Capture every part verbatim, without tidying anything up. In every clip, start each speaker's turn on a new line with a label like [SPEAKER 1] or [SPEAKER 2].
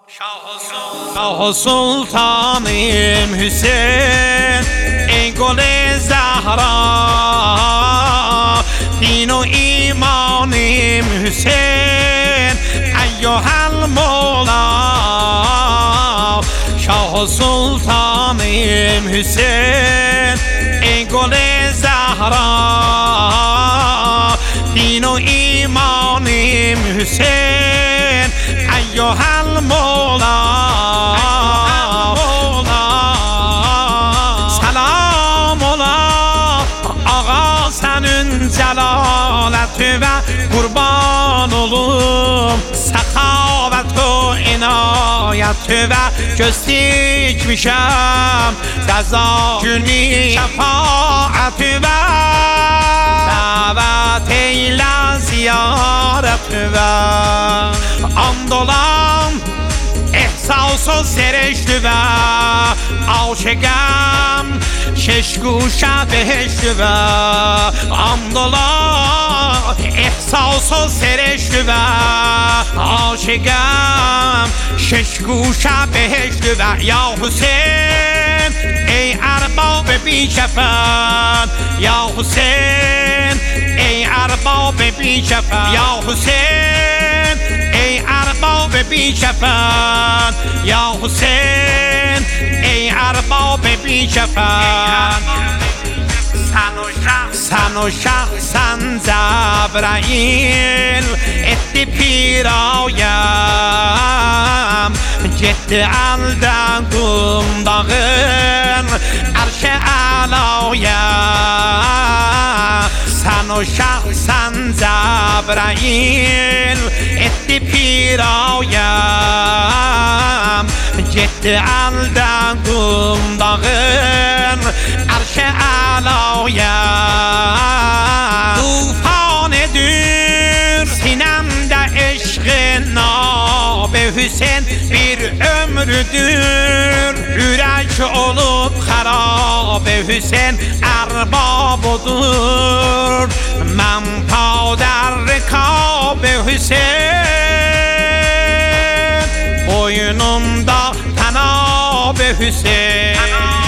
[SPEAKER 1] شاه سلطانیم حسین ای گل زهرا، دین و ایمانیم حسین ایها المولا. شاه سلطانیم حسین ای گل زهرا، دین و ایمانیم حسین ایها المولا. سلام ola ağa senin celaleti ve kurban olum sekavet و inayet ve göz dikmişem ceza günü şefaat ve davet eyle ziyaret ve andolan احساس و سرشت و عاشقم شش گوشه بهشت و الحمدلله. احساس و سرشت و عاشقم شش گوشه بهشت و یا حسین ای ارباب بیشفن، یا حسین ای ارباب بیشفن، یا حسین ای ارباب بیشفن، یا حسین ای ارباب بیشفن. سن و شخصن جبرائیل etti pirayem gitti elden kumdağın arş-ı alaya. Sen o şahsen Cebrail etti pirayem gitti elden kumdağın arş-ı alaya. Tufan edir sinemde eşk-i Nab-ı Hüseyin bir ömrüdür yürek olup harab-ı Hüseyin erbab odur. Men pader rekab-ı Hüseyin boynumda tenab-ı Hüseyin.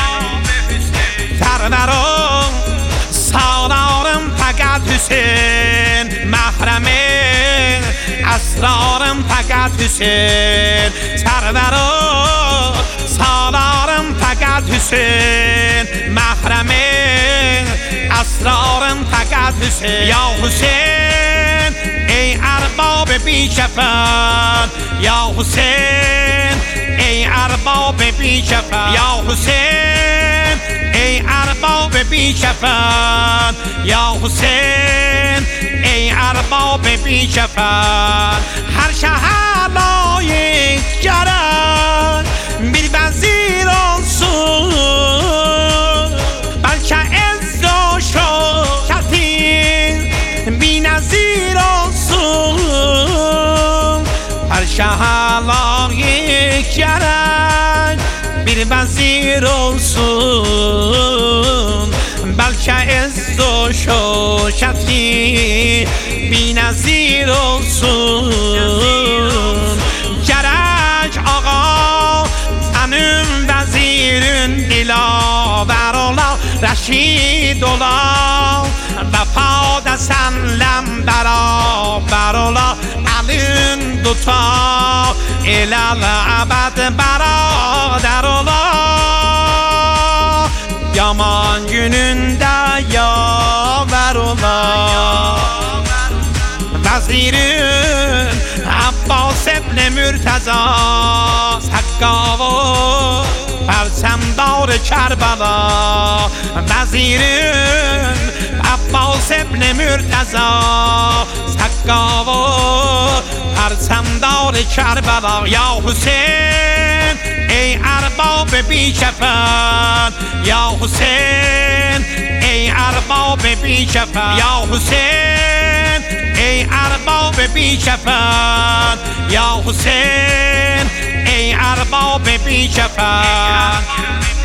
[SPEAKER 1] Serdarım salarım fakat Hüseyin, mahremin esrarım fakat Hüseyin. Serdarım salarım fakat Hüseyin, mahremin esrarım fakat Hüseyin. Ya Hüseyin ey erbab بیشفن، یا حسین ای ارباب بیشفن، یا حسین ای ارباب بیشفن، یا حسین ای ارباب بیشفن. هر شهر لایق گرد bir وزیر olsun، بلکه عز و شوکتی بی نظیر olsun. هر شهر لایق گرد bir وزیر olsun، بلکه عز و شوکتی بی نظیر olsun. Gerek ağa senin vezirin dilaver ola، رشید ola، vefada senle beraber ola. Elin tuta ilal ebed beraber ola. Yaman gününde yaver ola. Vezirin Abbas ibn Mürteza Sakkavı perçemdar Kerbela. Vezirin Abbas ibn Mürteza Sakkavı perçemdar Kerbela. Ya Hüseyin ey erbab بیشفن، یا حسین ای ارباب بیشفن، یا حسین ای ارباب بیشفن، یا حسین ای ارباب بیشفن.